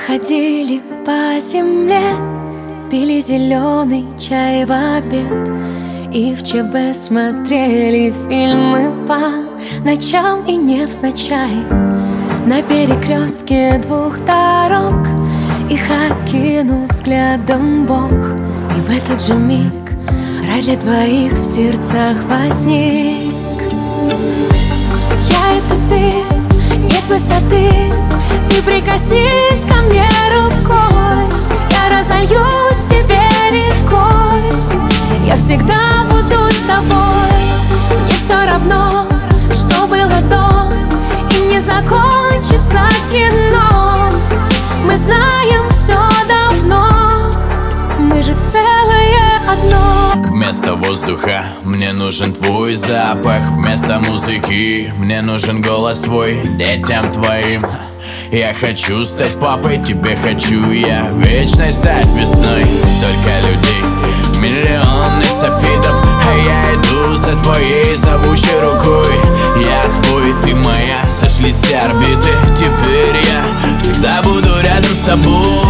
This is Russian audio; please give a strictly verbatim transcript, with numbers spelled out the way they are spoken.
ходили по земле, пили зеленый чай в обед и в ЧБ смотрели фильмы по ночам и невзначай. На перекрестке двух дорог их окинул взглядом Бог. И в этот же миг рай для двоих в сердцах возник. Я — это ты, нет высоты, ты прикоснись ко мне рукой, я разольюсь в тебе рекой, я всегда буду с тобой. Мне все равно, что было до, и не закончится кино. Мы знаем все давно, мы же целое одно. Вместо воздуха мне нужен твой запах, вместо музыки мне нужен голос твой. Детям твоим я хочу стать папой, тебе хочу я вечной стать весной. Столько людей, миллионы софитов, а я иду за твоей зовущей рукой. Я твой, ты моя, сошлись все орбиты, теперь я всегда буду рядом с тобой.